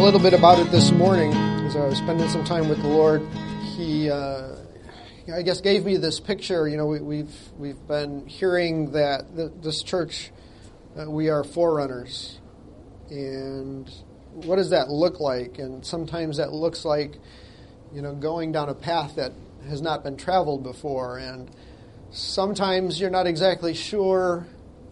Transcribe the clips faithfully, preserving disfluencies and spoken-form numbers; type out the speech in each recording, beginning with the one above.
little bit about it this morning as I was spending some time with the Lord. He, uh, I guess, gave me this picture. You know, we, we've we've been hearing that th- this church, uh, we are forerunners, and what does that look like? And sometimes that looks like, you know, going down a path that has not been traveled before, and sometimes you're not exactly sure.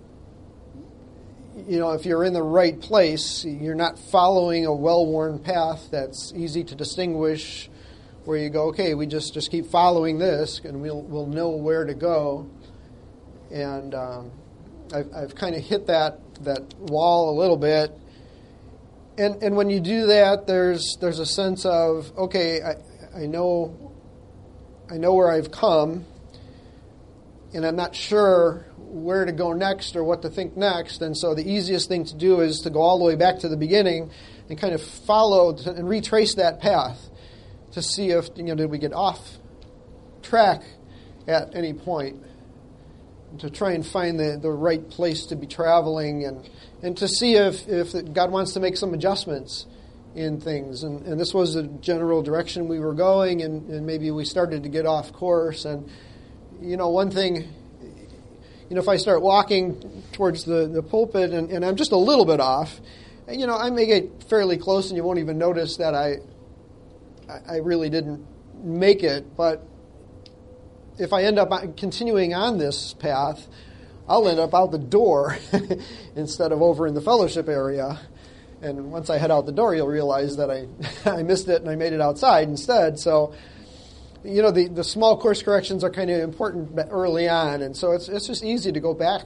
You know, if you're in the right place, you're not following a well-worn path that's easy to distinguish, where you go, okay, we just, just keep following this, and we'll we'll know where to go. And um, I've I've kind of hit that that wall a little bit. And and when you do that, there's there's a sense of, okay, I I know I know where I've come, and I'm not sure where to go next or what to think next. And so the easiest thing to do is to go all the way back to the beginning and kind of follow and retrace that path to see if, you know, did we get off track at any point, and to try and find the, the right place to be traveling, and, and to see if, if God wants to make some adjustments in things. And, and this was the general direction we were going, and, and maybe we started to get off course. And, you know, one thing, you know, if I start walking towards the, the pulpit and, and I'm just a little bit off, you know, I may get fairly close and you won't even notice that I I really didn't make it. But if I end up continuing on this path, I'll end up out the door instead of over in the fellowship area. And once I head out the door, you'll realize that I, I missed it and I made it outside instead. So, you know, the, the small course corrections are kind of important early on, and so it's it's just easy to go back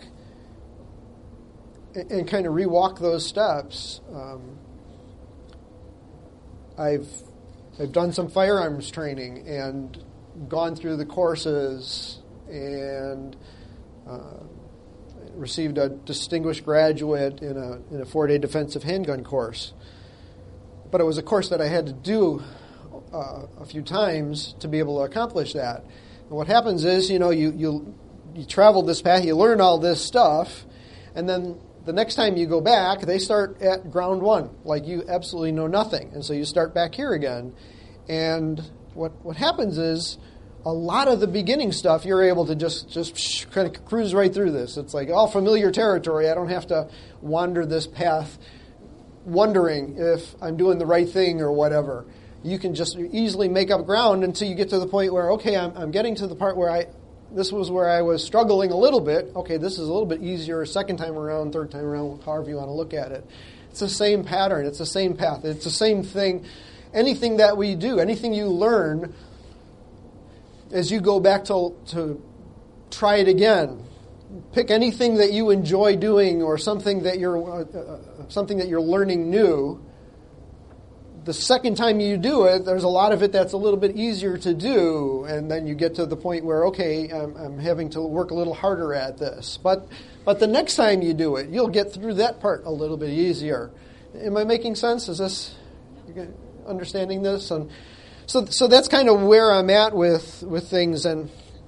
and, and kind of re-walk those steps. Um, I've I've done some firearms training and gone through the courses and uh, received a distinguished graduate in a in a four-day defensive handgun course. But it was a course that I had to do Uh, a few times to be able to accomplish that. And what happens is, you know, you, you you travel this path, you learn all this stuff, and then the next time you go back, they start at ground one, like you absolutely know nothing. And so you start back here again. And what what happens is, a lot of the beginning stuff, you're able to just, just kind of cruise right through this. It's like all familiar territory. I don't have to wander this path wondering if I'm doing the right thing or whatever. You can just easily make up ground until you get to the point where, okay, I'm, I'm getting to the part where I, this was where I was struggling a little bit. Okay, this is a little bit easier second time around, third time around, however you want to look at it. It's the same pattern. It's the same path. It's the same thing. Anything that we do, anything you learn, as you go back to, to try it again, pick anything that you enjoy doing or something that you're uh, something that you're learning new. The second time you do it, there's a lot of it that's a little bit easier to do, and then you get to the point where, okay, I'm, I'm having to work a little harder at this. But but the next time you do it, you'll get through that part a little bit easier. Am I making sense? Is this, you understanding this? And so so that's kind of where I'm at with with things, and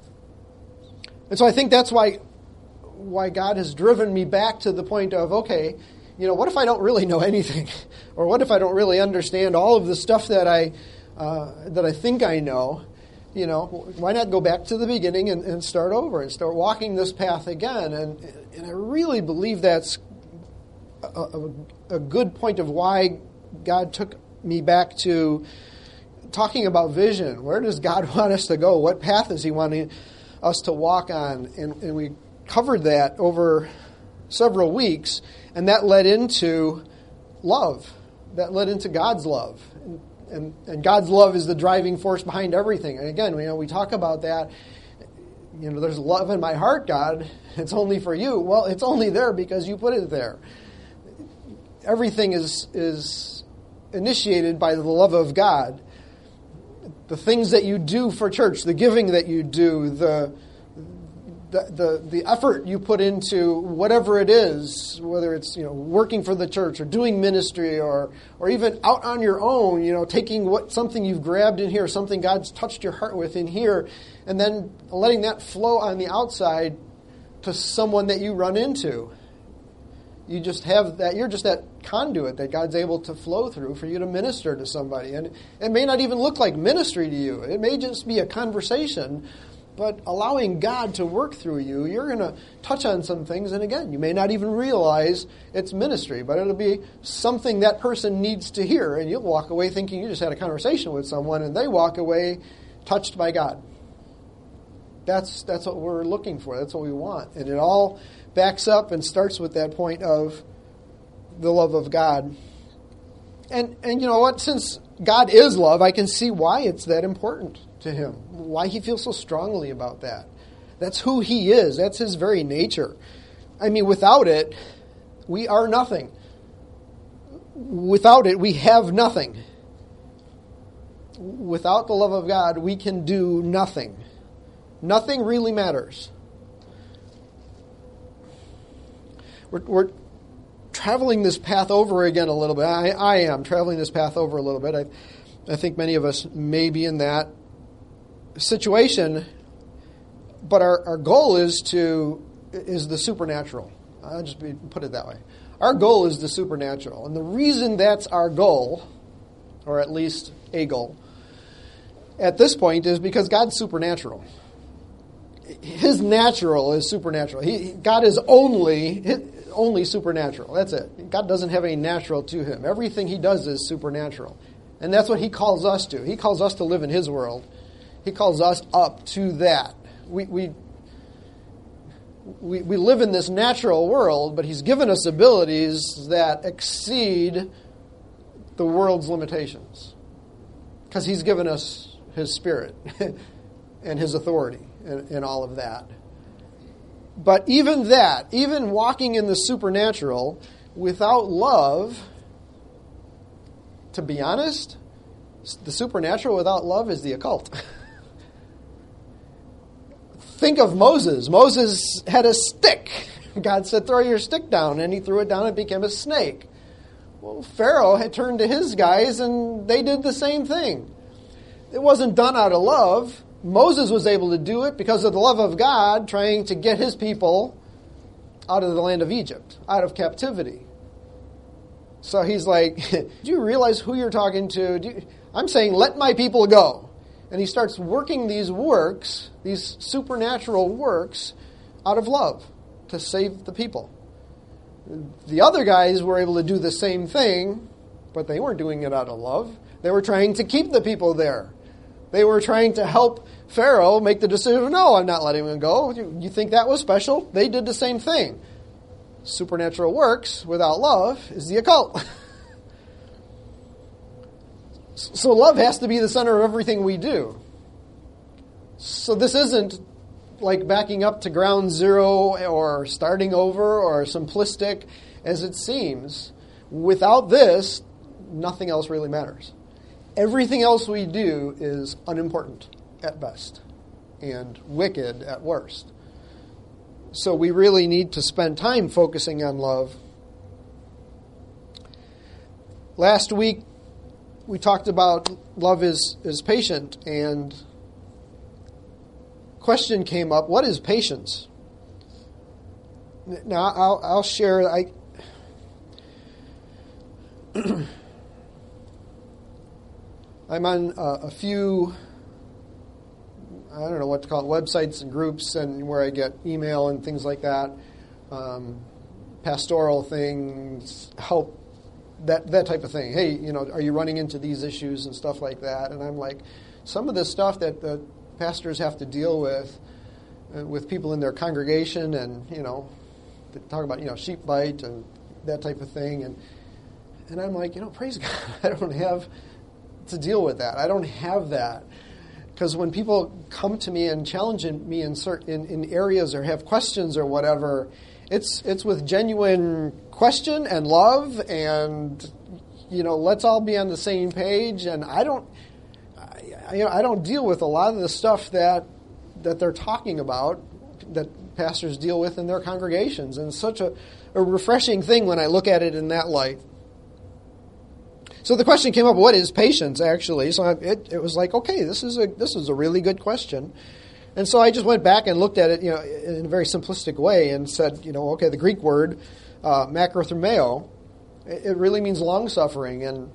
and so I think that's why why God has driven me back to the point of, okay, you know, what if I don't really know anything? Or what if I don't really understand all of the stuff that I uh, that I think I know? You know, why not go back to the beginning and, and start over and start walking this path again? And and I really believe that's a, a, a good point of why God took me back to talking about vision. Where does God want us to go? What path is He wanting us to walk on? And, and we covered that over several weeks. And that led into love. That led into God's love. And, and, and God's love is the driving force behind everything. And again, you know, we talk about that. You know, there's love in my heart, God. It's only for you. Well, it's only there because you put it there. Everything is is initiated by the love of God. The things that you do for church, the giving that you do, the The, the the effort you put into whatever it is, whether it's, you know, working for the church or doing ministry or or even out on your own, you know, taking what something you've grabbed in here, something God's touched your heart with in here, and then letting that flow on the outside to someone that you run into. You just have that, you're just that conduit that God's able to flow through for you to minister to somebody. And it may not even look like ministry to you. It may just be a conversation, but allowing God to work through you, you're going to touch on some things. And again, you may not even realize it's ministry, but it'll be something that person needs to hear. And you'll walk away thinking you just had a conversation with someone, and they walk away touched by God. That's that's what we're looking for. That's what we want. And it all backs up and starts with that point of the love of God. And and you know what? Since God is love, I can see why it's that important to him. Why he feels so strongly about that. That's who he is. That's his very nature. I mean, without it, we are nothing. Without it, we have nothing. Without the love of God, we can do nothing. Nothing really matters. We're, we're traveling this path over again a little bit. I, I am traveling this path over a little bit. I, I think many of us may be in that situation, but our, our goal is to is the supernatural. I'll just be, put it that way. Our goal is the supernatural. And the reason that's our goal, or at least a goal, at this point is because God's supernatural. His natural is supernatural. He, God is only only supernatural. That's it. God doesn't have any natural to him. Everything he does is supernatural. And that's what he calls us to. He calls us to live in his world. He calls us up to that. We we we, we live in this natural world, but he's given us abilities that exceed the world's limitations. Because he's given us his spirit and his authority. And, and all of that. But even that, even walking in the supernatural, without love, to be honest, the supernatural without love is the occult. Think of Moses. Moses had a stick. God said, throw your stick down, and he threw it down and it became a snake. Well, Pharaoh had turned to his guys, and they did the same thing. It wasn't done out of love. Moses was able to do it because of the love of God trying to get his people out of the land of Egypt, out of captivity. So he's like, do you realize who you're talking to? Do you, I'm saying, let my people go. And he starts working these works, these supernatural works, out of love to save the people. The other guys were able to do the same thing, but they weren't doing it out of love. They were trying to keep the people there. They were trying to help Pharaoh make the decision, no, I'm not letting him go. You, you think that was special? They did the same thing. Supernatural works without love is the occult. So love has to be the center of everything we do. So this isn't like backing up to ground zero or starting over or simplistic as it seems. Without this, nothing else really matters. Everything else we do is unimportant at best and wicked at worst. So we really need to spend time focusing on love. Last week, we talked about love is, is patient, and question came up, what is patience? Now, I'll, I'll share, I... I'm on uh, a few, I don't know what to call it, websites and groups, and where I get email and things like that, um, pastoral things, help, that that type of thing. Hey, you know, are you running into these issues and stuff like that? And I'm like, some of the stuff that the pastors have to deal with, uh, with people in their congregation, and you know, they talk about you know sheep bite and that type of thing, and and I'm like, you know, praise God, I don't have to deal with that. I don't have that. Because when people come to me and challenge me in certain in, in areas or have questions or whatever, it's it's with genuine question and love, and you know, let's all be on the same page. And I don't, I, I don't deal with a lot of the stuff that that they're talking about that pastors deal with in their congregations, and it's such a, a refreshing thing when I look at it in that light. So the question came up, what is patience, actually? So it, it was like, okay, this is a this is a really good question. And so I just went back and looked at it, you know, in a very simplistic way and said, you know, okay, the Greek word uh, macrothumeo. It, it really means long-suffering. And,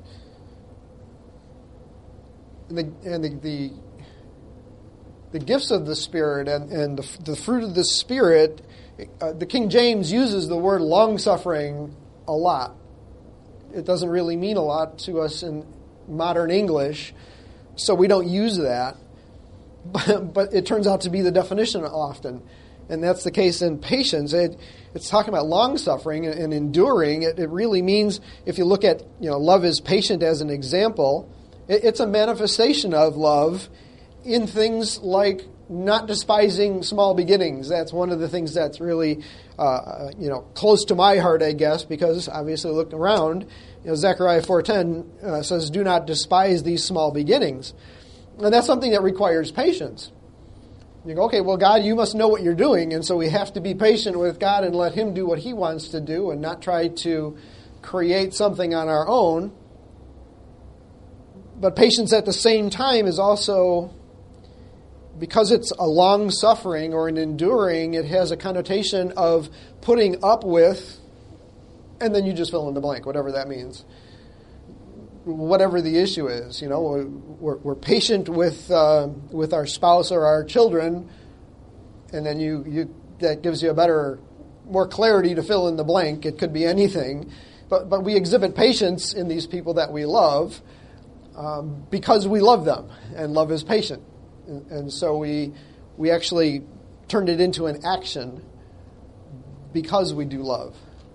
and, the, and the, the, the gifts of the Spirit and, and the, the fruit of the Spirit, uh, the King James uses the word long-suffering a lot. It doesn't really mean a lot to us in modern English, so we don't use that. But, but it turns out to be the definition often. And that's the case in patience. It, it's talking about long-suffering and, and enduring. It, it really means, if you look at, you know, love is patient as an example, it, it's a manifestation of love in things like not despising small beginnings. That's one of the things that's really, uh, you know, close to my heart, I guess, because obviously looking around, you know, Zechariah four ten uh, says, "Do not despise these small beginnings," and that's something that requires patience. You go, okay, well, God, you must know what you're doing, and so we have to be patient with God and let Him do what He wants to do, and not try to create something on our own. But patience at the same time is also, because it's a long-suffering or an enduring, it has a connotation of putting up with, and then you just fill in the blank, whatever that means. Whatever the issue is, you know, we're, we're patient with uh, with our spouse or our children, and then you, you that gives you a better, more clarity to fill in the blank. It could be anything, but but we exhibit patience in these people that we love um, because we love them, and love is patient. And so we we actually turned it into an action because we do love.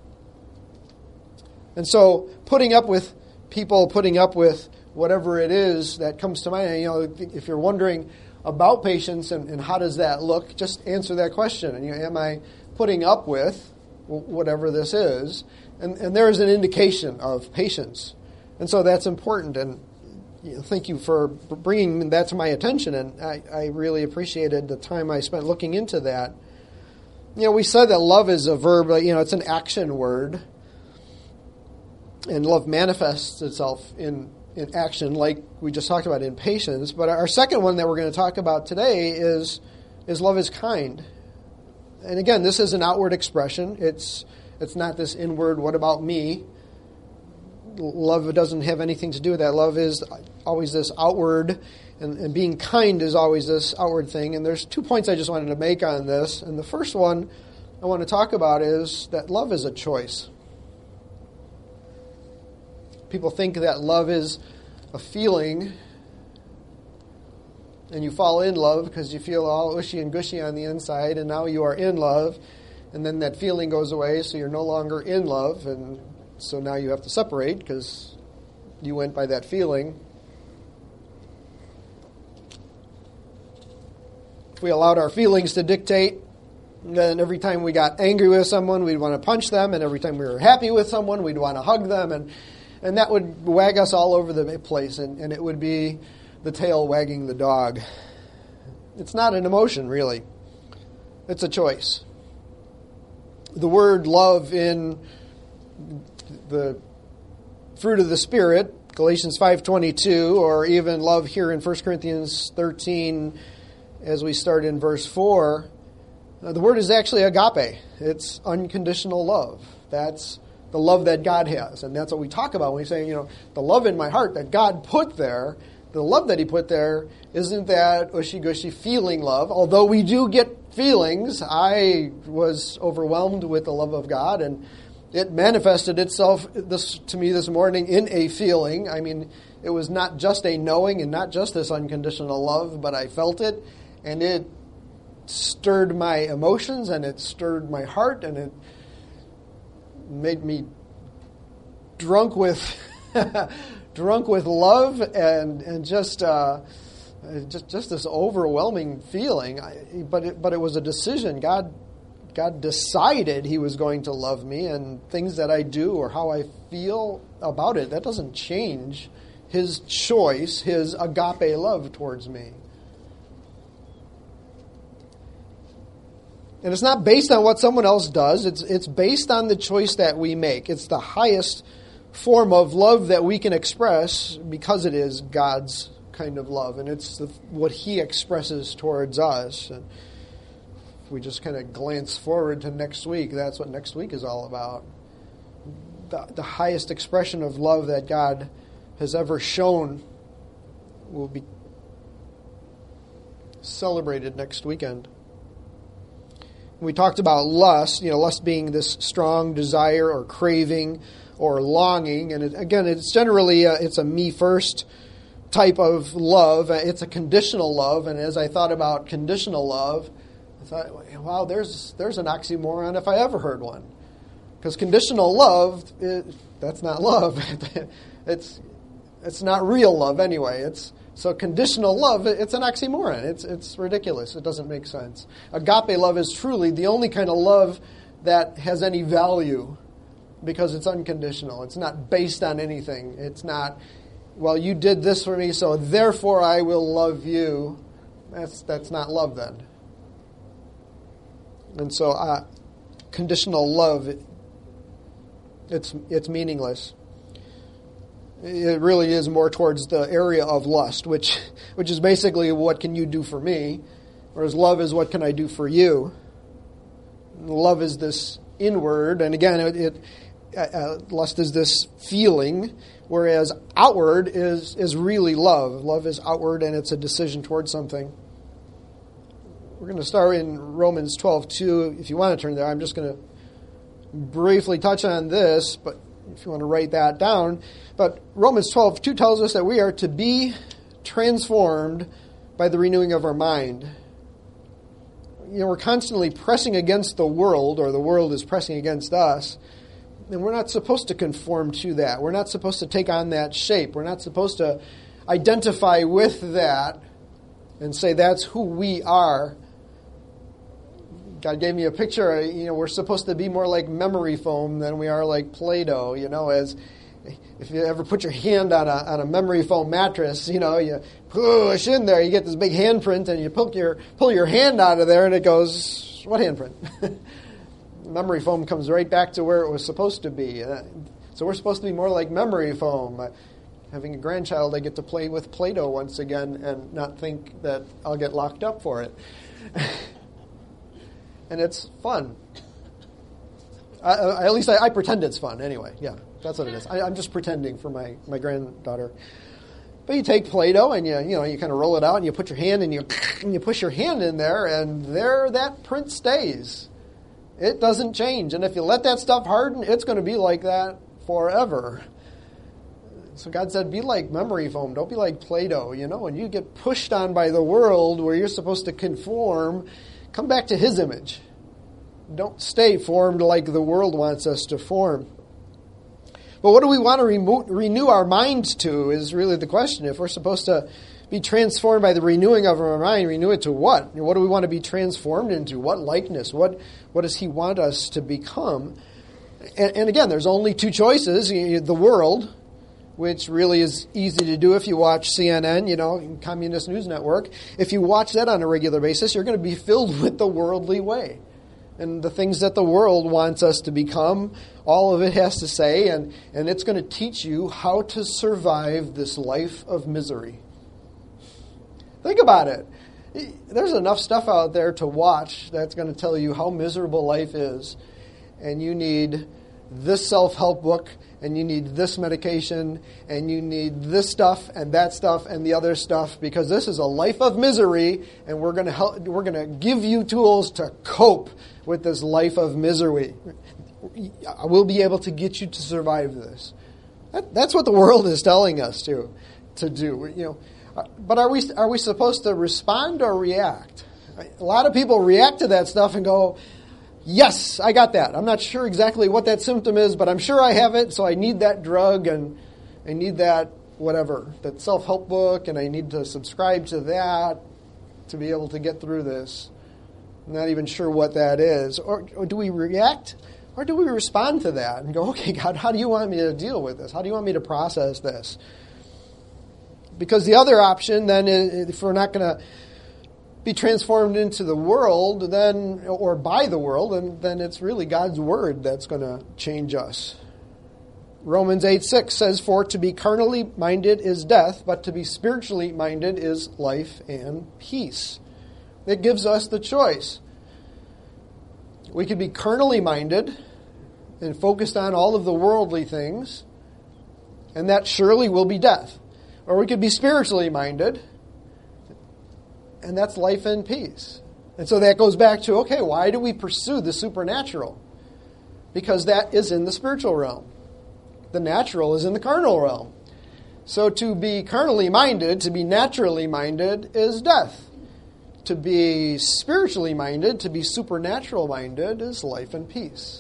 And so putting up with people, putting up with whatever it is that comes to mind, you know, if you're wondering about patience and, and how does that look, just answer that question. And you know, am I putting up with whatever this is? And, and there is an indication of patience. And so that's important. And thank you for bringing that to my attention, and I, I really appreciated the time I spent looking into that. You know, we said that love is a verb, you know, it's an action word, and love manifests itself in, in action, like we just talked about in patience. But our second one that we're going to talk about today is is love is kind. And again, this is an outward expression. It's it's not this inward, what about me? Love doesn't have anything to do with that. Love is always this outward, and, and being kind is always this outward thing. And there's two points I just wanted to make on this. And the first one I want to talk about is that love is a choice. People think that love is a feeling, and you fall in love because you feel all ushy and gushy on the inside, and now you are in love, and then that feeling goes away, so you're no longer in love, and so now you have to separate because you went by that feeling. If we allowed our feelings to dictate, then every time we got angry with someone, we'd want to punch them, and every time we were happy with someone, we'd want to hug them, and and that would wag us all over the place, and, and it would be the tail wagging the dog. It's not an emotion, really. It's a choice. The word love in the fruit of the Spirit, Galatians five twenty-two, or even love here in First Corinthians thirteen, as we start in verse four, uh, the word is actually agape. It's unconditional love. That's the love that God has. And that's what we talk about when we say, you know, the love in my heart that God put there, the love that He put there isn't that ushy-gushy feeling love. Although we do get feelings, I was overwhelmed with the love of God, and it manifested itself this to me this morning in a feeling. I mean, it was not just a knowing and not just this unconditional love, but I felt it, and it stirred my emotions, and it stirred my heart, and it made me drunk with drunk with love, and and just uh, just just this overwhelming feeling. I, but it, but it was a decision. God God decided He was going to love me, and things that I do or how I feel about it, that doesn't change His choice, His agape love towards me. And it's not based on what someone else does. It's it's based on the choice that we make. It's the highest form of love that we can express because it is God's kind of love. And it's the, what He expresses towards us. And if we just kind of glance forward to next week, that's what next week is all about. the, the highest expression of love that God has ever shown will be celebrated next weekend. We talked about lust, you know, lust being this strong desire or craving or longing, and it, again, it's generally a, it's a me first type of love. It's a conditional love, and as I thought about conditional love, I thought, wow, there's there's an oxymoron if I ever heard one, because conditional love, it, that's not love. it's it's not real love anyway. It's So conditional love, it's an oxymoron. It's it's ridiculous. It doesn't make sense. Agape love is truly the only kind of love that has any value because it's unconditional. It's not based on anything. It's not, well, you did this for me, so therefore I will love you. That's that's not love then. And so uh, conditional love, it, it's it's meaningless. It really is more towards the area of lust, which which is basically what can you do for me, whereas love is what can I do for you. Love is this inward, and again, it, it uh, lust is this feeling, whereas outward is is really love. Love is outward, and it's a decision towards something. We're going to start in Romans twelve two. If you want to turn there, I'm just going to briefly touch on this, but if you want to write that down. But Romans twelve two tells us that we are to be transformed by the renewing of our mind. You know, we're constantly pressing against the world, or the world is pressing against us, and we're not supposed to conform to that. We're not supposed to take on that shape. We're not supposed to identify with that and say that's who we are. God gave me a picture, you know, we're supposed to be more like memory foam than we are like Play-Doh, you know, as if you ever put your hand on a on a memory foam mattress, you know, you push in there, you get this big handprint, and you pull your pull your hand out of there, and it goes, what handprint? Memory foam comes right back to where it was supposed to be. So we're supposed to be more like memory foam. Having a grandchild, I get to play with Play-Doh once again and not think that I'll get locked up for it. And it's fun. I, I, at least I, I pretend it's fun anyway. Yeah, that's what it is. I, I'm just pretending for my, my granddaughter. But you take Play-Doh and you you know you kind of roll it out and you put your hand and you and you push your hand in there, and there that print stays. It doesn't change. And if you let that stuff harden, it's going to be like that forever. So God said, be like memory foam. Don't be like Play-Doh. You know, when you get pushed on by the world where you're supposed to conform, come back to His image. Don't stay formed like the world wants us to form. But what do we want to remo- renew our minds to is really the question. If we're supposed to be transformed by the renewing of our mind, renew it to what? What do we want to be transformed into? What likeness? What What does He want us to become? And, and again, there's only two choices. The world, which really is easy to do if you watch C N N, you know, Communist News Network. If you watch that on a regular basis, you're going to be filled with the worldly way. And the things that the world wants us to become, all of it has to say, and, and it's going to teach you how to survive this life of misery. Think about it. There's enough stuff out there to watch that's going to tell you how miserable life is, and you need this self-help book, and you need this medication, and you need this stuff and that stuff and the other stuff, because this is a life of misery, and we're going to help. We're going to give you tools to cope with this life of misery. I will be able to get you to survive this. That, that's what the world is telling us to to do. You know, but are we are we supposed to respond or react? A lot of people react to that stuff and go, yes, I got that. I'm not sure exactly what that symptom is, but I'm sure I have it, so I need that drug, and I need that whatever, that self-help book, and I need to subscribe to that to be able to get through this. I'm not even sure what that is. Or, or do we react, or do we respond to that and go, okay, God, how do you want me to deal with this? How do you want me to process this? Because the other option, then, is, if we're not going to be transformed into the world, then, or by the world, and then it's really God's word that's going to change us. Romans eight six says, for to be carnally minded is death, but to be spiritually minded is life and peace. It gives us the choice. We could be carnally minded, and focused on all of the worldly things, and that surely will be death. Or we could be spiritually minded, and that's life and peace. And so that goes back to, okay, why do we pursue the supernatural? Because that is in the spiritual realm. The natural is in the carnal realm. So to be carnally minded, to be naturally minded, is death. To be spiritually minded, to be supernatural minded, is life and peace.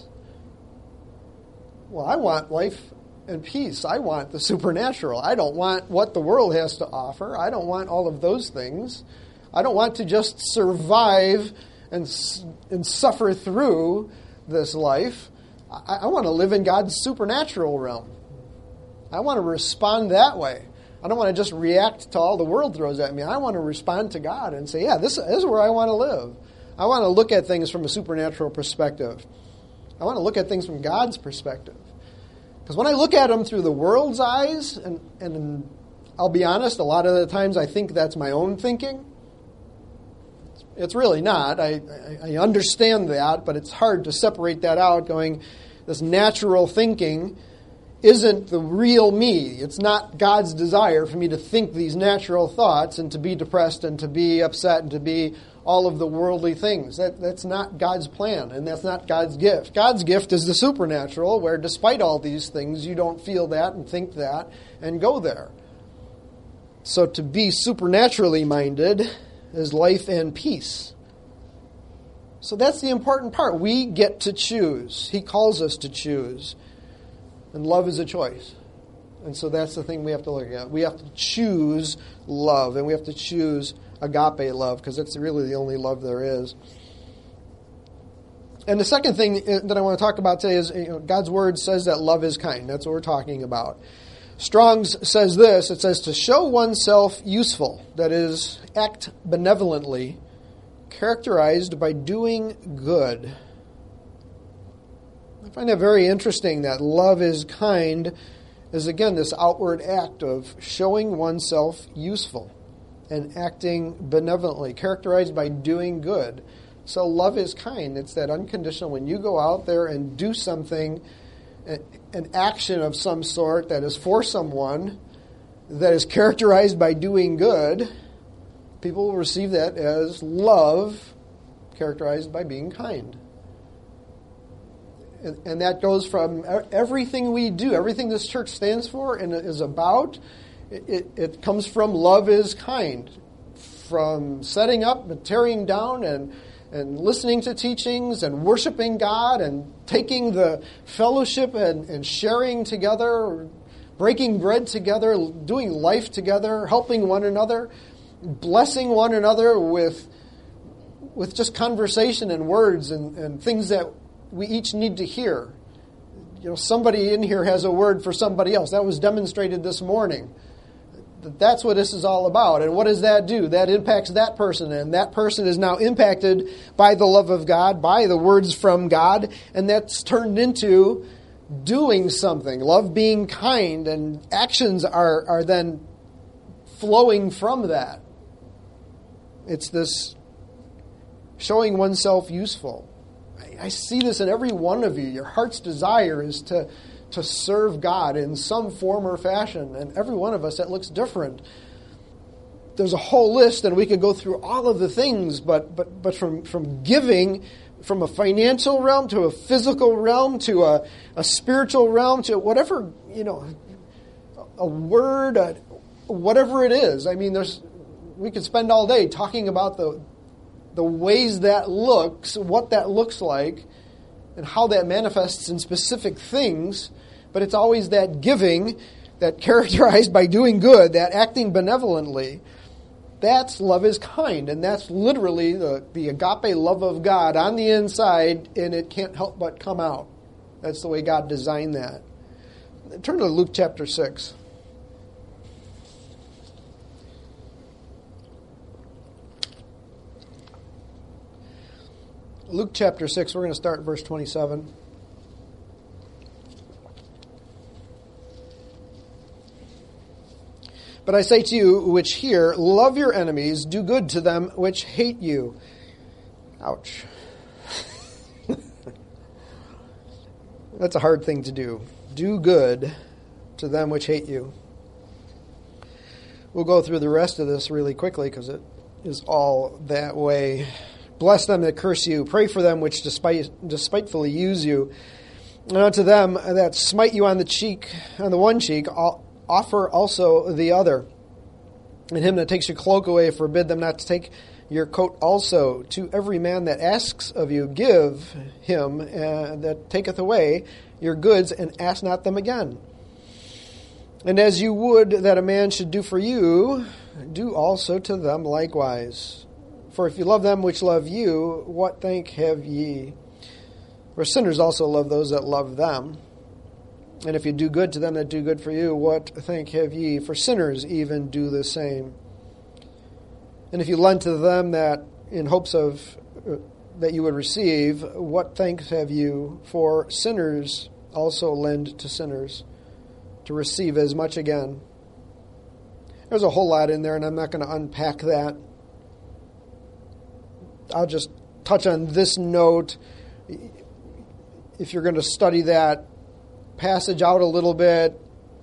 Well, I want life and peace. I want the supernatural. I don't want what the world has to offer. I don't want all of those things. I don't want to just survive and and suffer through this life. I, I want to live in God's supernatural realm. I want to respond that way. I don't want to just react to all the world throws at me. I want to respond to God and say, yeah, this, this is where I want to live. I want to look at things from a supernatural perspective. I want to look at things from God's perspective. Because when I look at them through the world's eyes, and, and I'll be honest, a lot of the times I think that's my own thinking. It's really not. I, I, I understand that, but it's hard to separate that out, going, this natural thinking isn't the real me. It's not God's desire for me to think these natural thoughts and to be depressed and to be upset and to be all of the worldly things. That, that's not God's plan, and that's not God's gift. God's gift is the supernatural, where despite all these things, you don't feel that and think that and go there. So to be supernaturally minded is life and peace. So that's the important part. We get to choose. He calls us to choose. And love is a choice. And so that's the thing we have to look at. We have to choose love, and we have to choose agape love, because that's really the only love there is. And the second thing that I want to talk about today is, you know, God's Word says that love is kind. That's what we're talking about. Strong's says this. It says to show oneself useful, that is, act benevolently, characterized by doing good. I find it very interesting that love is kind is, again, this outward act of showing oneself useful and acting benevolently, characterized by doing good. So love is kind. It's that unconditional. When you go out there and do something, an action of some sort that is for someone, that is characterized by doing good, people will receive that as love, characterized by being kind. And, and that goes from everything we do, everything this church stands for and is about, it, it comes from love is kind. From setting up and tearing down and, and listening to teachings and worshiping God and taking the fellowship and, and sharing together, breaking bread together, doing life together, helping one another, blessing one another with, with just conversation and words and, and things that we each need to hear. You know, somebody in here has a word for somebody else. That was demonstrated this morning. That's what this is all about. And what does that do? That impacts that person, and that person is now impacted by the love of God, by the words from God, and that's turned into doing something. Love being kind, and actions are, are then flowing from that. It's this showing oneself useful. I see this in every one of you. Your heart's desire is to, to serve God in some form or fashion. And every one of us, that looks different. There's a whole list, and we could go through all of the things, but but but from, from giving, from a financial realm to a physical realm to a, a spiritual realm to whatever, you know, a word, a, whatever it is. I mean, there's we could spend all day talking about the the ways that looks, what that looks like, and how that manifests in specific things, but it's always that giving, that characterized by doing good, that acting benevolently. That's love is kind, and that's literally the, the agape love of God on the inside, and it can't help but come out. That's the way God designed that. Turn to Luke chapter six. Luke chapter six, we're going to start at verse twenty-seven. But I say to you which hear, love your enemies, do good to them which hate you. Ouch. That's a hard thing to do. Do good to them which hate you. We'll go through the rest of this really quickly because it is all that way. Bless them that curse you. Pray for them which despite, despitefully use you. And unto them that smite you on the cheek, on the one cheek, offer also the other. And him that takes your cloak away, forbid them not to take your coat also. To every man that asks of you, give him uh, that taketh away your goods, and ask not them again. And as you would that a man should do for you, do also to them likewise. For if you love them which love you, what thank have ye? For sinners also love those that love them. And if you do good to them that do good for you, what thank have ye? For sinners even do the same. And if you lend to them that in hopes of uh, that you would receive, what thanks have you? For sinners also lend to sinners, to receive as much again. There's a whole lot in there, and I'm not going to unpack that. I'll just touch on this note. If you're going to study that passage out a little bit,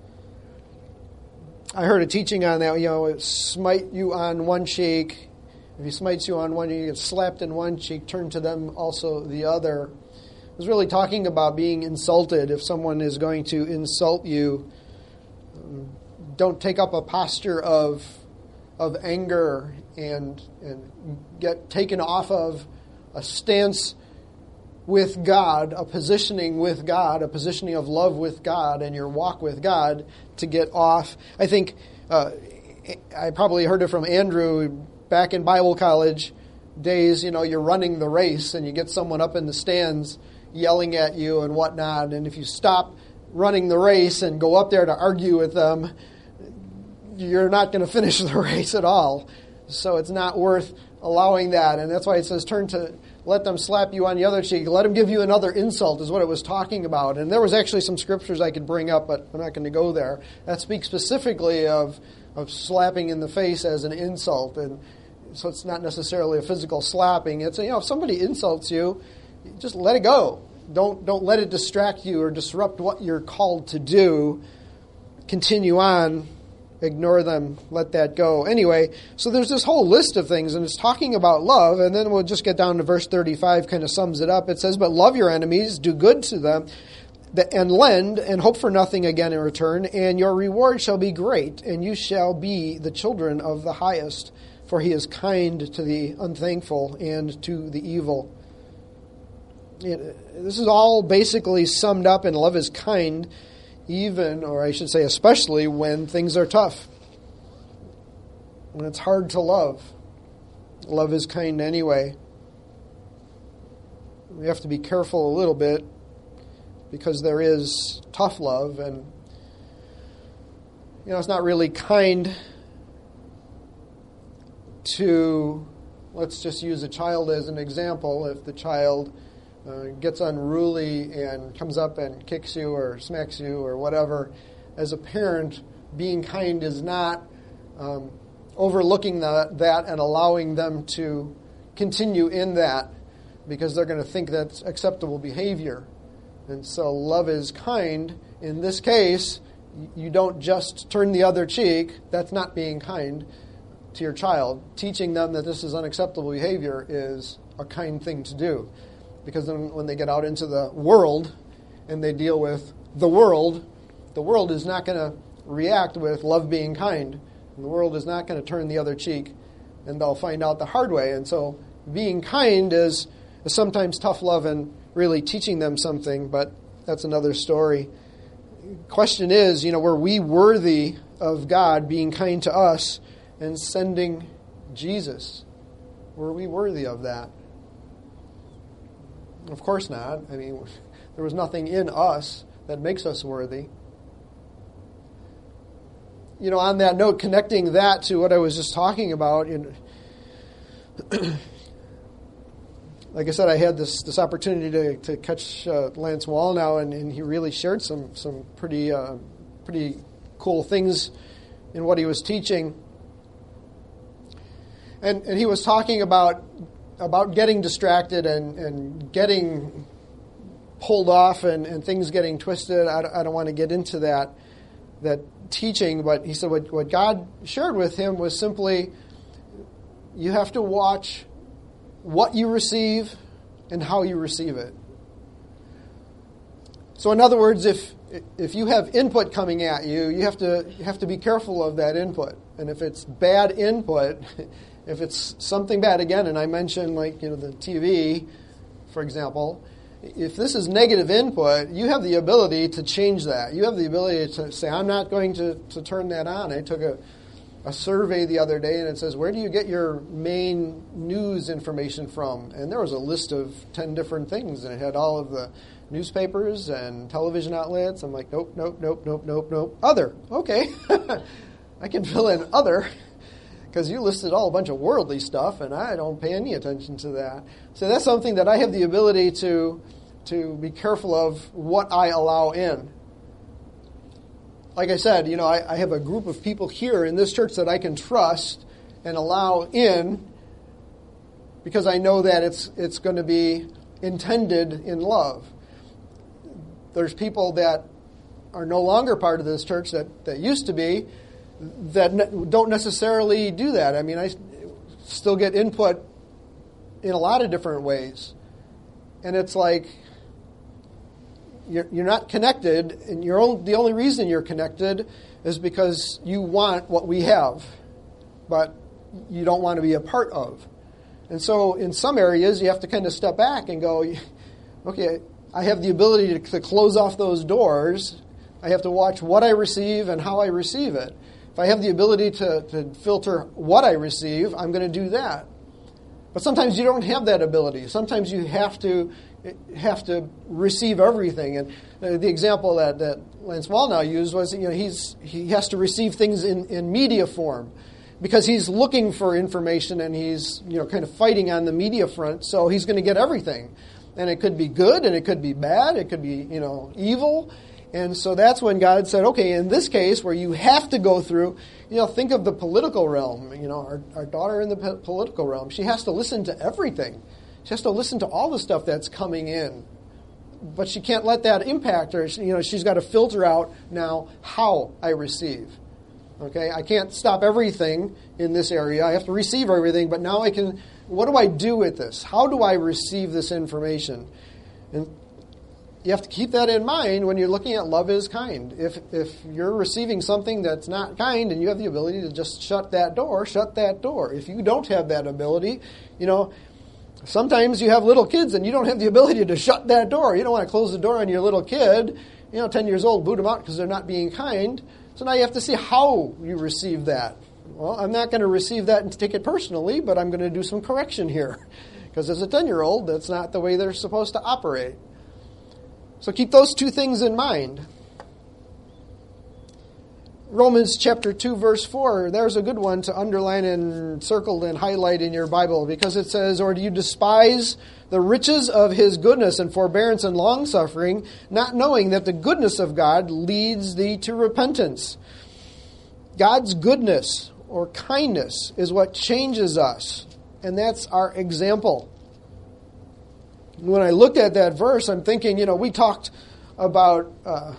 I heard a teaching on that, you know, smite you on one cheek. If he smites you on one, you get slapped in one cheek, turn to them also the other. It was really talking about being insulted. If someone is going to insult you, don't take up a posture of of anger and and get taken off of a stance with God, a positioning with God, a positioning of love with God and your walk with God to get off. I think uh, I probably heard it from Andrew back in Bible college days. You know, you're running the race and you get someone up in the stands yelling at you and whatnot, and if you stop running the race and go up there to argue with them, you're not going to finish the race at all. So it's not worth allowing that. And that's why it says, turn to, let them slap you on the other cheek. Let them give you another insult is what it was talking about. And there was actually some scriptures I could bring up, but I'm not going to go there. That speaks specifically of, of slapping in the face as an insult. And so it's not necessarily a physical slapping. It's, you know, if somebody insults you, just let it go. Don't, don't let it distract you or disrupt what you're called to do. Continue on. Ignore them, let that go. Anyway, so there's this whole list of things, and it's talking about love, and then we'll just get down to verse thirty-five, kind of sums it up. It says, but love your enemies, do good to them, and lend, and hope for nothing again in return, and your reward shall be great, and you shall be the children of the highest, for he is kind to the unthankful and to the evil. It, this is all basically summed up in love is kind, even, or I should say especially, when things are tough. When it's hard to love. Love is kind anyway. We have to be careful a little bit because there is tough love, and you know, it's not really kind to, let's just use a child as an example. If the child Uh, gets unruly and comes up and kicks you or smacks you or whatever, as a parent, being kind is not um, overlooking the, that and allowing them to continue in that because they're going to think that's acceptable behavior. And so love is kind. In this case, you don't just turn the other cheek. That's not being kind to your child. Teaching them that this is unacceptable behavior is a kind thing to do. Because then when they get out into the world and they deal with the world, the world is not going to react with love being kind. And the world is not going to turn the other cheek, and they'll find out the hard way. And so being kind is, is sometimes tough love and really teaching them something, but that's another story. Question is, you know, were we worthy of God being kind to us and sending Jesus? Were we worthy of that? Of course not. I mean, there was nothing in us that makes us worthy. You know, on that note, connecting that to what I was just talking about, in, like I said, I had this, this opportunity to, to catch uh, Lance Wallnau, and, and he really shared some some pretty uh, pretty cool things in what he was teaching. And and he was talking about. about getting distracted and, and getting pulled off and, and things getting twisted. I don't, I don't want to get into that that teaching, but he said what, what God shared with him was simply, you have to watch what you receive and how you receive it. So in other words, if if you have input coming at you, you have to you have to be careful of that input. And if it's bad input, if it's something bad, again, and I mentioned like, you know, the T V, for example, if this is negative input, you have the ability to change that. You have the ability to say, I'm not going to, to turn that on. I took a, a survey the other day, and it says, where do you get your main news information from? And there was a list of ten different things, and it had all of the newspapers and television outlets. I'm like, nope, nope, nope, nope, nope, nope. Other. Okay. I can fill in other, because you listed all a bunch of worldly stuff, and I don't pay any attention to that. So that's something that I have the ability to to be careful of what I allow in. Like I said, you know, I, I have a group of people here in this church that I can trust and allow in, because I know that it's it's going to be intended in love. There's people that are no longer part of this church that, that used to be, that ne- don't necessarily do that. I mean, I still get input in a lot of different ways. And it's like, you're, you're not connected, and you're only, the only reason you're connected is because you want what we have, but you don't want to be a part of. And so in some areas, you have to kind of step back and go, okay, I have the ability to, to close off those doors. I have to watch what I receive and how I receive it. If I have the ability to, to filter what I receive, I'm going to do that. But sometimes you don't have that ability. Sometimes you have to have to receive everything. And uh, the example that, that Lance Wallnow used was, you know, he's he has to receive things in, in media form, because he's looking for information and he's, you know, kind of fighting on the media front. So he's going to get everything, and it could be good and it could be bad. It could be, you know, evil. And so that's when God said, okay, in this case where you have to go through, you know, think of the political realm. You know, our, our daughter in the p- political realm, she has to listen to everything. She has to listen to all the stuff that's coming in. But she can't let that impact her. She, you know, she's got to filter out now how I receive. Okay, I can't stop everything in this area. I have to receive everything, but now I can, what do I do with this? How do I receive this information? And you have to keep that in mind when you're looking at love is kind. If if you're receiving something that's not kind and you have the ability to just shut that door, shut that door. If you don't have that ability, you know, sometimes you have little kids and you don't have the ability to shut that door. You don't want to close the door on your little kid, you know, ten years old, boot them out because they're not being kind. So now you have to see how you receive that. Well, I'm not going to receive that and take it personally, but I'm going to do some correction here. Because as a ten-year-old, that's not the way they're supposed to operate. So keep those two things in mind. Romans chapter two, verse four, there's a good one to underline and circle and highlight in your Bible, because it says, or do you despise the riches of his goodness and forbearance and long-suffering, not knowing that the goodness of God leads thee to repentance? God's goodness or kindness is what changes us, and that's our example. When I looked at that verse, I'm thinking, you know, we talked about uh,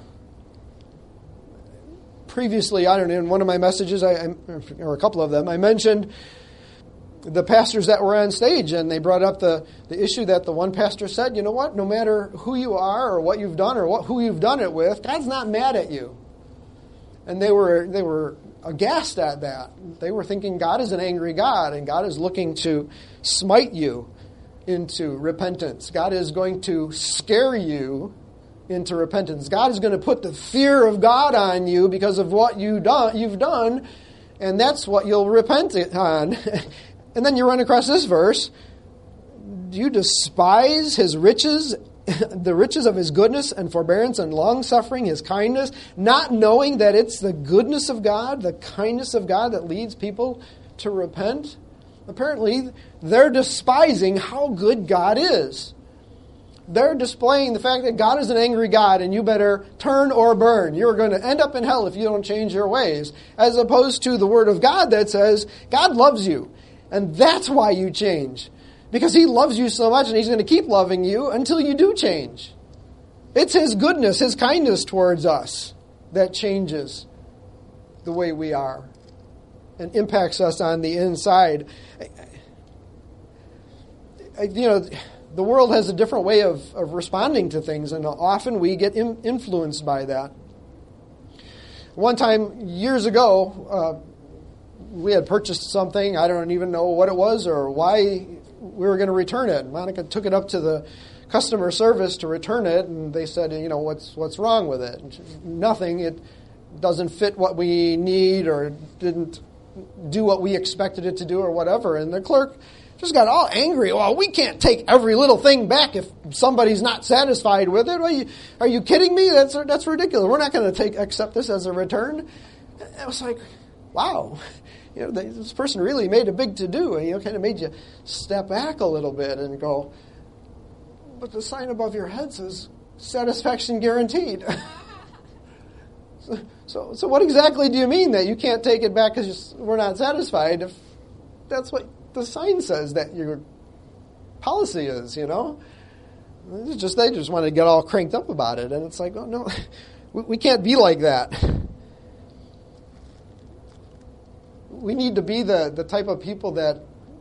previously, I don't know, in one of my messages, I, or a couple of them, I mentioned the pastors that were on stage, and they brought up the, the issue that the one pastor said, you know what, no matter who you are or what you've done or what, who you've done it with, God's not mad at you. And they were they were aghast at that. They were thinking God is an angry God, and God is looking to smite you into repentance. God is going to scare you into repentance. God is going to put the fear of God on you because of what you done, you've done, and that's what you'll repent on. And then you run across this verse. Do you despise his riches, the riches of his goodness and forbearance and long-suffering, his kindness, not knowing that it's the goodness of God, the kindness of God that leads people to repent? Apparently, they're despising how good God is. They're displaying the fact that God is an angry God and you better turn or burn. You're going to end up in hell if you don't change your ways. As opposed to the Word of God that says, God loves you. And that's why you change. Because he loves you so much and he's going to keep loving you until you do change. It's His goodness, His kindness towards us that changes the way we are and impacts us on the inside. You know, the world has a different way of, of responding to things, and often we get in, influenced by that. One time, years ago, uh, we had purchased something. I don't even know what it was or why we were going to return it. Monica took it up to the customer service to return it, and they said, you know, what's what's wrong with it? And she, nothing. It doesn't fit what we need, or didn't do what we expected it to do, or whatever. And the clerk just got all angry. Well, we can't take every little thing back if somebody's not satisfied with it. Are you, are you kidding me? That's that's ridiculous. We're not going to take accept this as a return. I was like, wow. You know, they, this person really made a big to-do, and you know, kind of made you step back a little bit and go, but the sign above your head says satisfaction guaranteed. so, so, so what exactly do you mean that you can't take it back because we're not satisfied? If that's what the sign says that your policy is, you know, it's just they just want to get all cranked up about it, and it's like, oh no, we, we can't be like that. We need to be the, the type of people that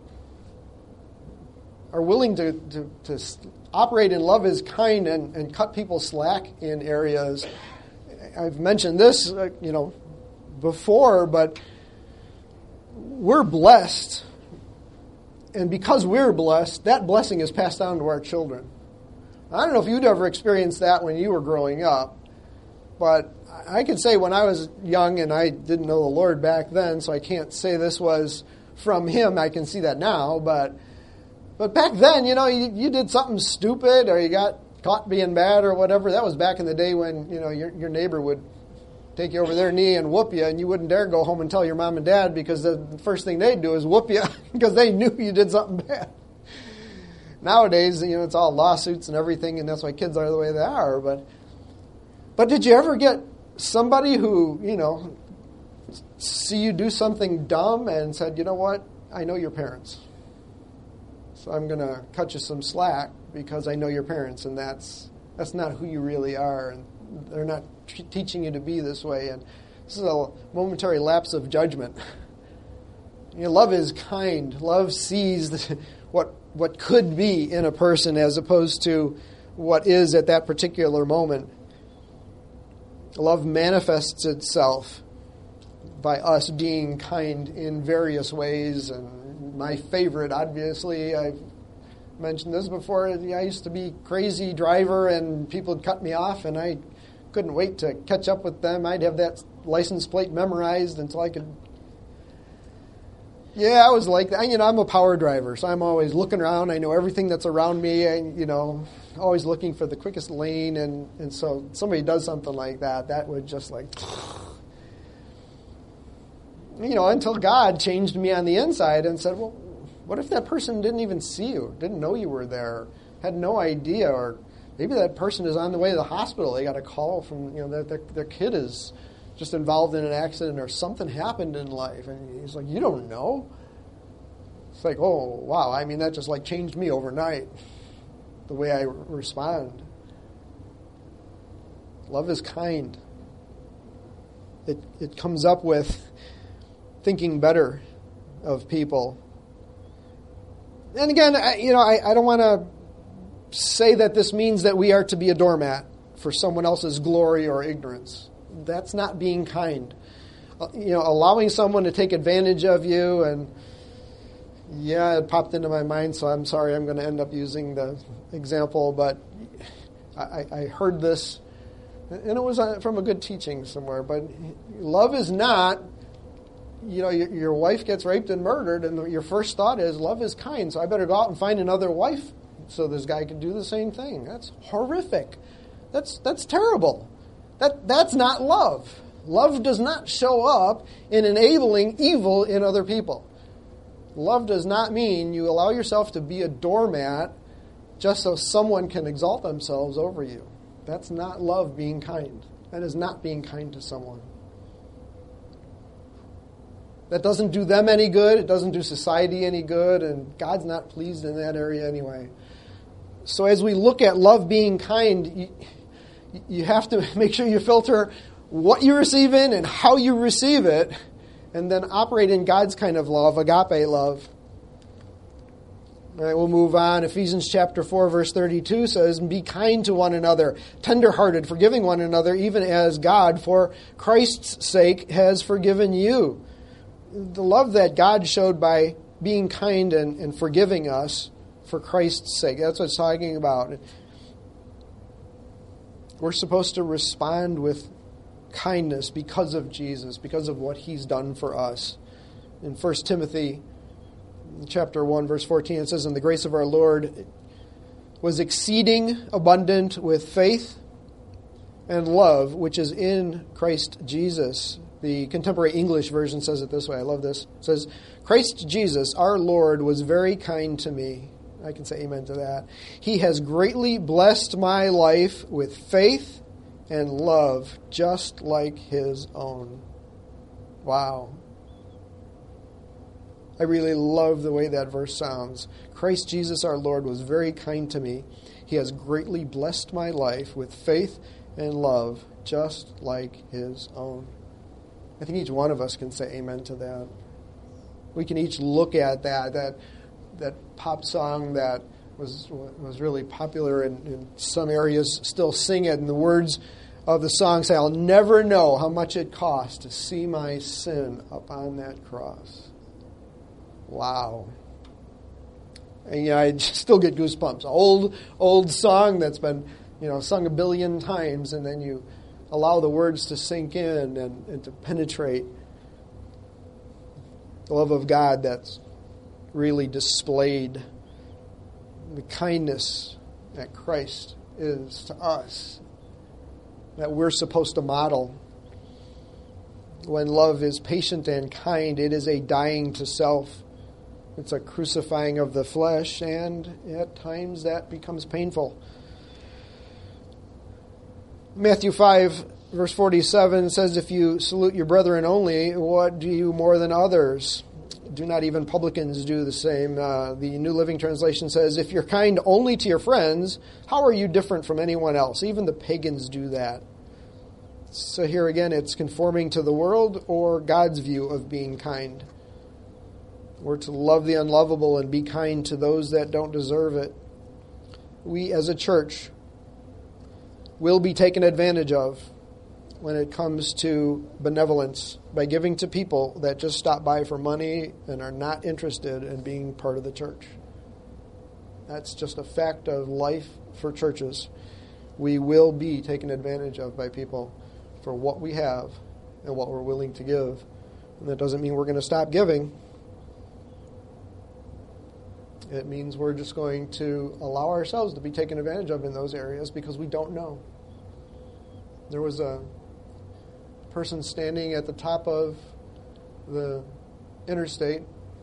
are willing to, to, to operate in love is kind and, and cut people slack in areas. I've mentioned this, uh, you know, before, but we're blessed. And because we're blessed, that blessing is passed down to our children. I don't know if you'd ever experienced that when you were growing up, but I can say when I was young, and I didn't know the Lord back then, so I can't say this was from Him. I can see that now, but but back then, you know, you, you did something stupid, or you got caught being bad or whatever. That was back in the day when, you know, your your neighbor would take you over their knee and whoop you, and you wouldn't dare go home and tell your mom and dad, because the first thing they'd do is whoop you because they knew you did something bad. Nowadays, you know, it's all lawsuits and everything, and that's why kids are the way they are. But but did you ever get somebody who, you know, see you do something dumb and said, you know what, I know your parents, so I'm going to cut you some slack because I know your parents, and that's that's not who you really are, and they're not t- teaching you to be this way, and this is a momentary lapse of judgment. You know, love is kind. Love sees the, what what could be in a person as opposed to what is at that particular moment. Love manifests itself by us being kind in various ways, and my favorite, obviously, I've mentioned this before, I used to be a crazy driver, and people would cut me off, and I couldn't wait to catch up with them. I'd have that license plate memorized until I could... Yeah, I was like that. You know, I'm a power driver, so I'm always looking around. I know everything that's around me, and, you know, always looking for the quickest lane, and, and so somebody does something like that, that would just like... You know, until God changed me on the inside and said, well, what if that person didn't even see you, didn't know you were there, had no idea, or maybe that person is on the way to the hospital. They got a call from, you know, their, their, their kid is just involved in an accident or something happened in life. And he's like, you don't know? It's like, oh, wow. I mean, that just like changed me overnight, the way I respond. Love is kind. It it comes up with thinking better of people. And again, I, you know, I, I don't want to say that this means that we are to be a doormat for someone else's glory or ignorance. That's not being kind. Uh, you know, allowing someone to take advantage of you, and yeah, it popped into my mind, so I'm sorry I'm going to end up using the example, but I, I heard this, and it was from a good teaching somewhere, but love is not, you know, your, your wife gets raped and murdered, and your first thought is, love is kind, so I better go out and find another wife so this guy can do the same thing. That's horrific. That's that's terrible. That That's not love. Love does not show up in enabling evil in other people. Love does not mean you allow yourself to be a doormat just so someone can exalt themselves over you. That's not love being kind. That is not being kind to someone. That doesn't do them any good. It doesn't do society any good. And God's not pleased in that area anyway. So as we look at love being kind, you, you have to make sure you filter what you receive in and how you receive it, and then operate in God's kind of love, agape love. All right, we'll move on. Ephesians chapter four, verse thirty-two says, "Be kind to one another, tender-hearted, forgiving one another, even as God, for Christ's sake, has forgiven you." The love that God showed by being kind and, and forgiving us for Christ's sake. That's what it's talking about. We're supposed to respond with kindness because of Jesus, because of what He's done for us. In First Timothy chapter one, verse fourteen, it says, "And the grace of our Lord was exceeding abundant with faith and love, which is in Christ Jesus." The contemporary English version says it this way. I love this. It says, "Christ Jesus, our Lord, was very kind to me." I can say amen to that. "He has greatly blessed my life with faith and love, just like His own." Wow. I really love the way that verse sounds. Christ Jesus our Lord was very kind to me. He has greatly blessed my life with faith and love, just like His own. I think each one of us can say amen to that. We can each look at that, that that pop song that was was really popular in, in some areas, still sing it, and the words of the song say, "I'll never know how much it cost to see my sin up on that cross." Wow. And yeah, I still get goosebumps. Old, old song that's been, you know, sung a billion times, and then you allow the words to sink in and, and to penetrate the love of God that's really displayed, the kindness that Christ is to us, that we're supposed to model. When love is patient and kind, it is a dying to self. It's a crucifying of the flesh, and at times that becomes painful. Matthew five, verse forty-seven says, "If you salute your brethren only, what do you more than others? Do not even publicans do the same?" Uh, the New Living Translation says, "If you're kind only to your friends, how are you different from anyone else? Even the pagans do that." So here again, it's conforming to the world or God's view of being kind. We're to love the unlovable and be kind to those that don't deserve it. We as a church will be taken advantage of when it comes to benevolence by giving to people that just stop by for money and are not interested in being part of the church. That's just a fact of life for churches. We will be taken advantage of by people for what we have and what we're willing to give. And that doesn't mean we're going to stop giving. It means we're just going to allow ourselves to be taken advantage of in those areas because we don't know. There was a person standing at the top of the interstate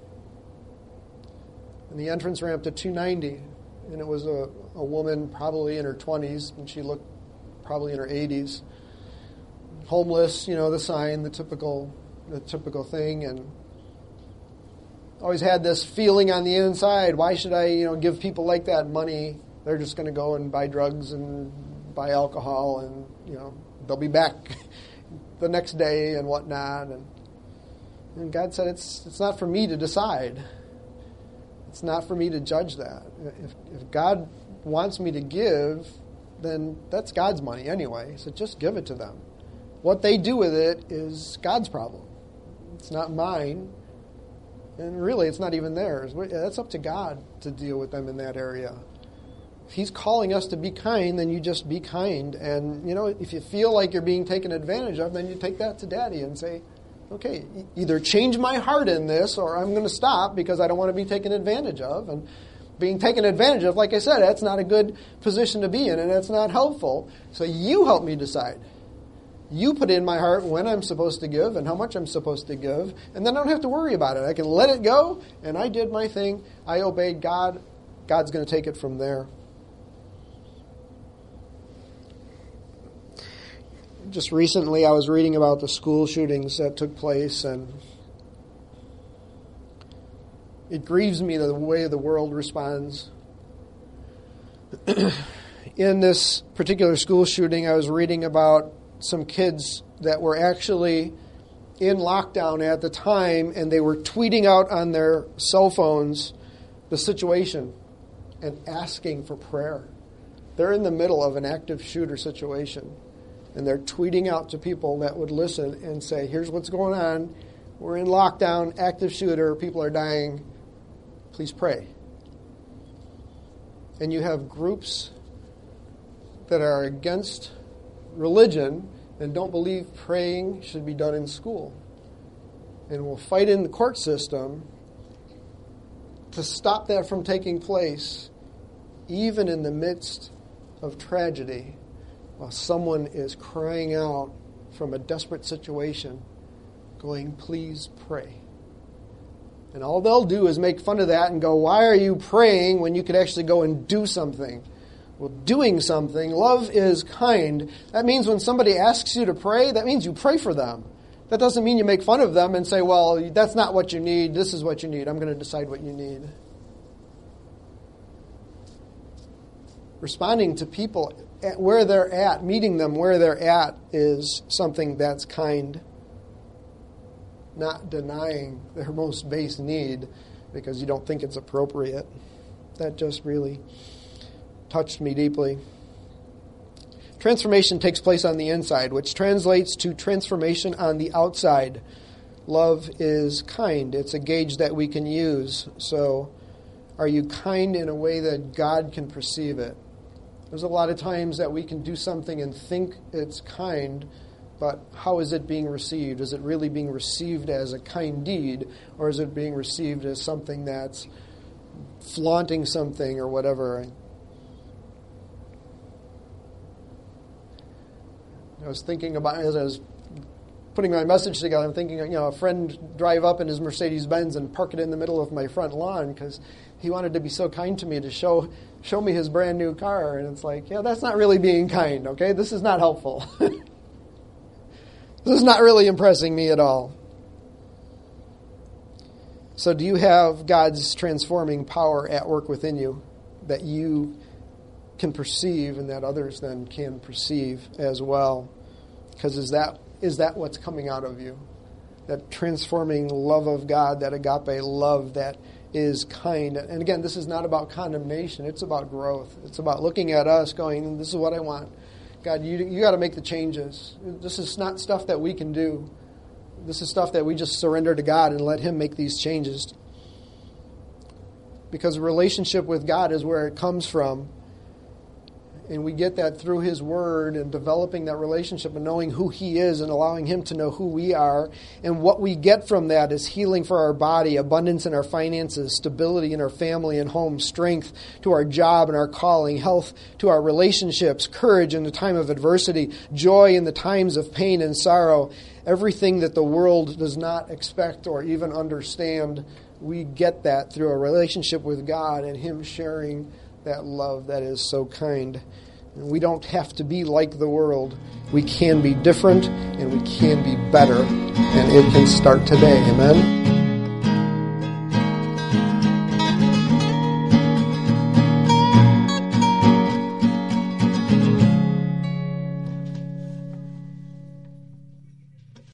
in the entrance ramp to two ninety, and it was a, a woman probably in her twenties, and she looked probably in her eighties. Homeless, you know, the sign, the typical, the typical thing, and always had this feeling on the inside, why should I, you know, give people like that money? They're just going to go and buy drugs and buy alcohol, and, you know, they'll be back the next day and whatnot. And, and God said, it's it's not for me to decide. It's not for me to judge that. If, if God wants me to give, then that's God's money anyway, so just give it to them. What they do with it is God's problem. It's not mine. And really, it's not even theirs. That's up to God to deal with them in that area. If He's calling us to be kind, then you just be kind. And, you know, if you feel like you're being taken advantage of, then you take that to Daddy and say, okay, either change my heart in this or I'm going to stop because I don't want to be taken advantage of. And being taken advantage of, like I said, that's not a good position to be in, and that's not helpful. So you help me decide. You put in my heart when I'm supposed to give and how much I'm supposed to give, and then I don't have to worry about it. I can let it go, and I did my thing. I obeyed God. God's going to take it from there. Just recently, I was reading about the school shootings that took place, and it grieves me the way the world responds. in this particular school shooting, I was reading about some kids that were actually in lockdown at the time, and they were tweeting out on their cell phones the situation and asking for prayer. They're in the middle of an active shooter situation, and they're tweeting out to people that would listen and say, here's what's going on. We're in lockdown, active shooter, people are dying. Please pray. And you have groups that are against religion and don't believe praying should be done in school, and will fight in the court system to stop that from taking place, even in the midst of tragedy, while someone is crying out from a desperate situation, going, please pray. And all they'll do is make fun of that and go, why are you praying when you could actually go and do something? Well, doing something, love is kind. That means when somebody asks you to pray, that means you pray for them. That doesn't mean you make fun of them and say, well, that's not what you need, this is what you need. I'm going to decide what you need. Responding to people at where they're at, meeting them where they're at, is something that's kind. Not denying their most base need because you don't think it's appropriate. That just really touched me deeply. Transformation takes place on the inside, which translates to transformation on the outside. Love is kind. It's a gauge that we can use. So, are you kind in a way that God can perceive it? There's a lot of times that we can do something and think it's kind, but how is it being received? Is it really being received as a kind deed, or is it being received as something that's flaunting something or whatever? I was thinking about, as I was putting my message together, I'm thinking, you know, a friend drive up in his Mercedes-Benz and park it in the middle of my front lawn because he wanted to be so kind to me to show show me his brand new car. And it's like, yeah, that's not really being kind, okay? This is not helpful. This is not really impressing me at all. So do you have God's transforming power at work within you that you can perceive and that others then can perceive as well? Because is that is that what's coming out of you? That transforming love of God, that agape love that is kind. And again, this is not about condemnation. It's about growth. It's about looking at us going, this is what I want. God, you you got to make the changes. This is not stuff that we can do. This is stuff that we just surrender to God and let Him make these changes. Because a relationship with God is where it comes from. And we get that through His Word and developing that relationship and knowing who He is and allowing Him to know who we are. And what we get from that is healing for our body, abundance in our finances, stability in our family and home, strength to our job and our calling, health to our relationships, courage in the time of adversity, joy in the times of pain and sorrow. Everything that the world does not expect or even understand, we get that through a relationship with God and Him sharing that love that is so kind. And we don't have to be like the world. We can be different and we can be better. And it can start today. Amen?